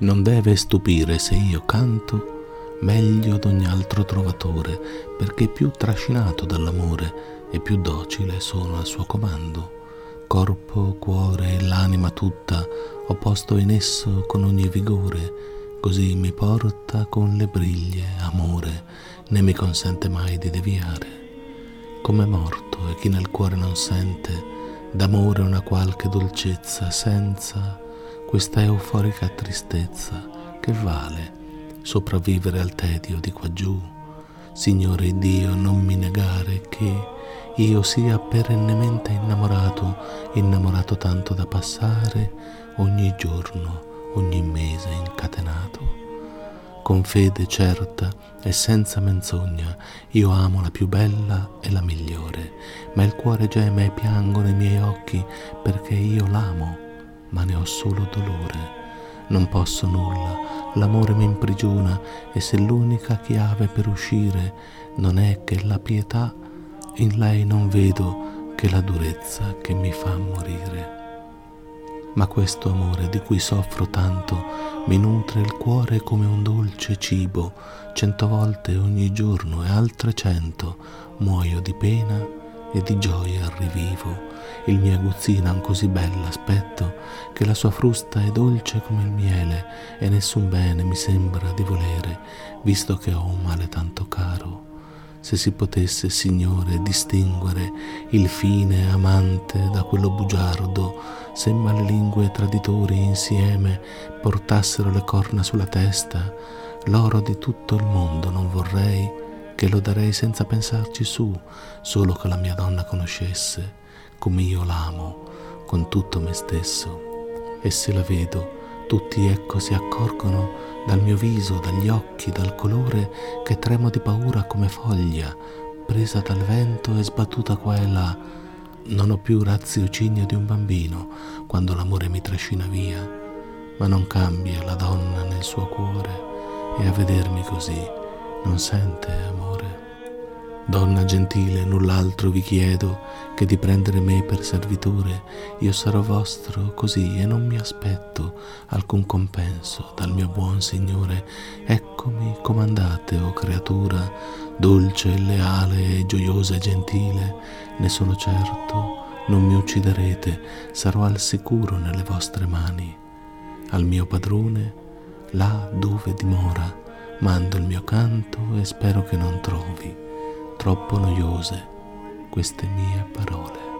Non deve stupire se io canto meglio d'ogni altro trovatore, perché più trascinato dall'amore e più docile sono al suo comando. Corpo, cuore e l'anima tutta ho posto in esso con ogni vigore, così mi porta con le briglie, amore, né mi consente mai di deviare. Come morto è chi nel cuore non sente d'amore una qualche dolcezza, senza questa euforica tristezza che vale sopravvivere al tedio di quaggiù. Signore Dio, non mi negare che io sia perennemente innamorato tanto da passare ogni giorno, ogni mese incatenato. Con fede certa e senza menzogna io amo la più bella e la migliore, ma il cuore geme e piangono i miei occhi perché io l'amo, ma ne ho solo dolore. Non posso nulla, l'amore mi imprigiona, e se l'unica chiave per uscire non è che la pietà, in lei non vedo che la durezza che mi fa morire. Ma questo amore di cui soffro tanto mi nutre il cuore come un dolce cibo, 100 volte ogni giorno e altre 100 muoio di pena e di gioia rivivo. Il mio aguzzino ha un così bell'aspetto che la sua frusta è dolce come il miele, e nessun bene mi sembra di volere, visto che ho un male tanto caro. Se si potesse, Signore, distinguere il fine amante da quello bugiardo, se male lingue e traditori insieme portassero le corna sulla testa, l'oro di tutto il mondo non vorrei, che lo darei senza pensarci su, solo che la mia donna conoscesse come io l'amo con tutto me stesso. E se la vedo, tutti ecco si accorgono dal mio viso, dagli occhi, dal colore, che tremo di paura come foglia, presa dal vento e sbattuta qua e là. Non ho più raziocinio di un bambino quando l'amore mi trascina via, ma non cambia la donna nel suo cuore, e a vedermi così non sente amore. Donna gentile, null'altro vi chiedo che di prendere me per servitore. Io sarò vostro così e non mi aspetto alcun compenso dal mio buon Signore. Eccomi, comandate, o creatura, dolce, leale e gioiosa e gentile. Ne sono certo, non mi ucciderete, sarò al sicuro nelle vostre mani. Al mio padrone, là dove dimora, mando il mio canto e spero che non trovi troppo noiose queste mie parole.